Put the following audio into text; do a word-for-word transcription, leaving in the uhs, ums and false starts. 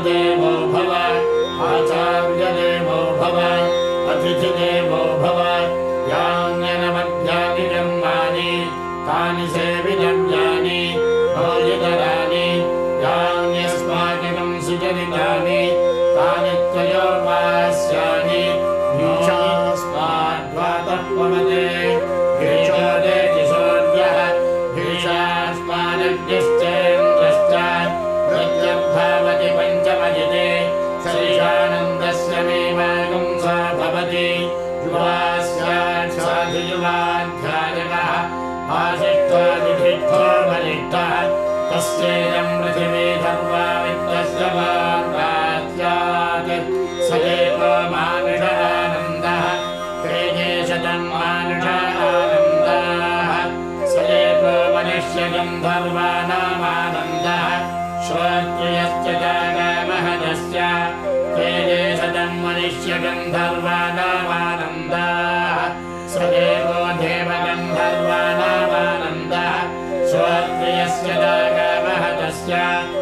देवो भव आचार्यदेवो भव अतिथिदेवो भव यान्यनमध्यानि कर्माणि तानि सेवितव्यानि भोजितराणि यान्यस्माकं सुचरितानि तानि त्वयोपास्यानि भीषास्माद्वातः पवते भीषोदेतिशोऽद्यः भीषास्मादग्निश्चेन्द्रश्च प्रत्यग्भावति पञ्चमजिते सरिषानन्दस्य मे मार्गं सा भवति युवास्यात् साधुयुवाध्यायकः आशिष्टादिभिद्धो बलिष्ठः तस्येयं पृथिवी सर्वा वित्तस्य वार्तास्यात् स एव मानुष आनन्दः तेजे शतं मानुष आनन्दाः स एव मनुष्यगन्धर्वाणामानन्दः श्रोत्रियश्च जागामहदस्य तेजे शतं मनुष्यगन्धर्वाणामानन्दाः स एव देवगन्धर्वाणामानन्दः श्रोत्रियस्य जागामहदस्य